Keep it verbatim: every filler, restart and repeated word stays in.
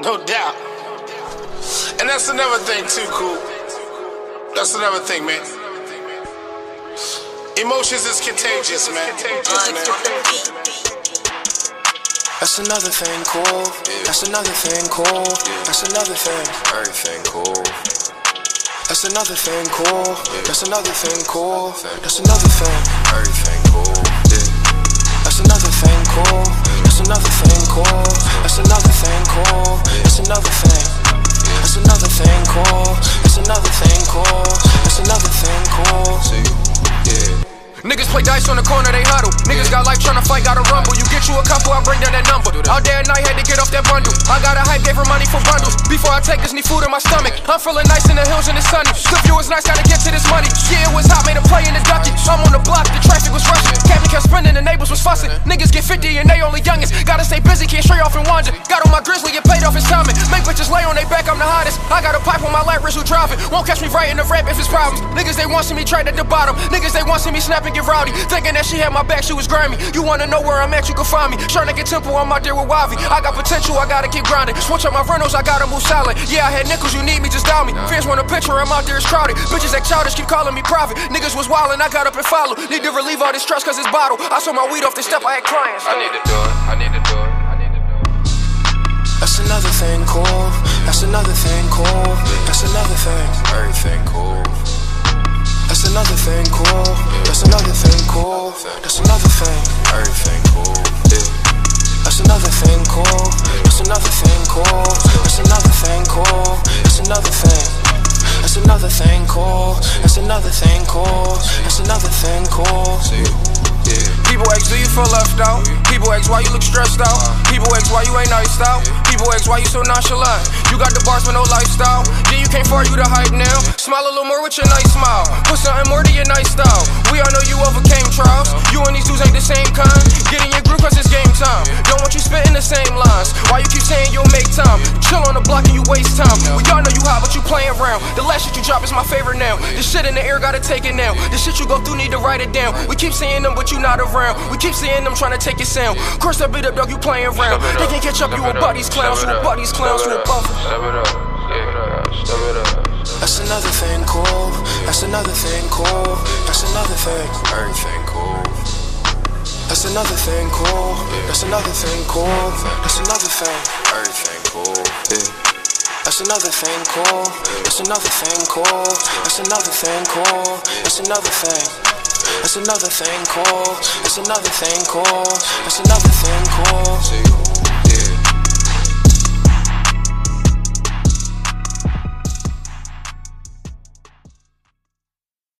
No doubt. And that's another thing too, cool. That's another thing, man. Emotions is contagious, man. Contagious, man. That's another thing, cool. That's another thing, cool. That's another thing. Everything cool. That's another thing, cool. That's another thing, cool. That's another thing. Everything cool. Yeah. That's another thing, cool. That's another thing, cool. That's another thing, cool. That's another thing. That's another thing, cool. That's another thing, cool. That's another thing, cool. See? Yeah. Niggas play dice on the corner, they huddle. Niggas got life tryna fight, gotta rumble. You get you a couple, I bring down that number. Out there at night, had to get off that bundle. I got a hype, gave her money for bundles. Before I take this, need food in my stomach. I'm feeling nice in the hills and it's sunny. The view was nice, gotta get to this money. Yeah, it was hot, made a play in the ducky. I'm on the block, the traffic was rushing. Captain kept spinning, the neighbors was fussing. Niggas get fifty and they only youngins. Gotta stay busy, can't stray off and wander. Got on my grizzly, get paid off his timing. Make bitches lay on they back, I'm the hottest. I got a pipe on my lap, wrist who driving. Won't catch me right in the rap if it's problems. Niggas, they want see me trade at the bottom. Niggas, they want see me snap and get rowdy. Thinking that she had my back, she was grimy. You wanna know where I'm at, you can find me. Shark Naked Temple, I'm out there with Wavi. I got potential, I gotta keep grinding. Switch up my rentals, I gotta move silent. Yeah, I had nickels, you need me, just dial me. Fans want a picture, I'm out there, it's crowded. Bitches act childish, keep calling me prophet. Niggas was wildin', I got up and followed. Need to relieve all this stress cause it's bottle. I saw my weed off the step, I had clients. I need to do it. I need to do it. I need to do it. That's another thing, cool. That's another thing, cool. That's another thing. Everything cool. That's another thing, cool. That's another thing, cool. That's another thing. Everything cool. Yeah. That's another thing, cool. That's another thing, cool. That's another thing, cool. That's another thing. That's another thing, cool. That's another thing, cool. That's another thing, cool. See? Yeah. People ask, do you feel left out? People ask, why you look stressed out? People ask, why you ain't nice out? People ask, why you so nonchalant? You got the bars but no lifestyle. Yeah, you can't afford you to hype now. Smile a little more with your nice smile. Put something more to your nice style. We all know you overcame trials. You and these dudes ain't the same kind. Get in your group cause it's game time. Don't want you spitting the same lines. Why you keep saying you'll make time? Chill on the block and you waste time. We all know you hot but you playing around. The last shit you drop is my favorite now. The shit in the air gotta take it now. The shit you go through need to write it down. We keep saying them but you not around. We keep seeing them trying to take your sound. Curse that beat up, dog, you playing around. They can't catch up, you a buddies clowns, you a buddies clowns, you a buffer. Step it up, yeah, step it up. That's another thing, cool. That's another thing, cool. That's another thing. Everything cool. That's another thing, cool. That's another thing, cool. That's another thing. Everything cool. Yeah. That's another thing, cool. That's another thing, cool. That's another thing, cool. That's another thing. That's another thing, cool. That's another thing, cool. That's another thing,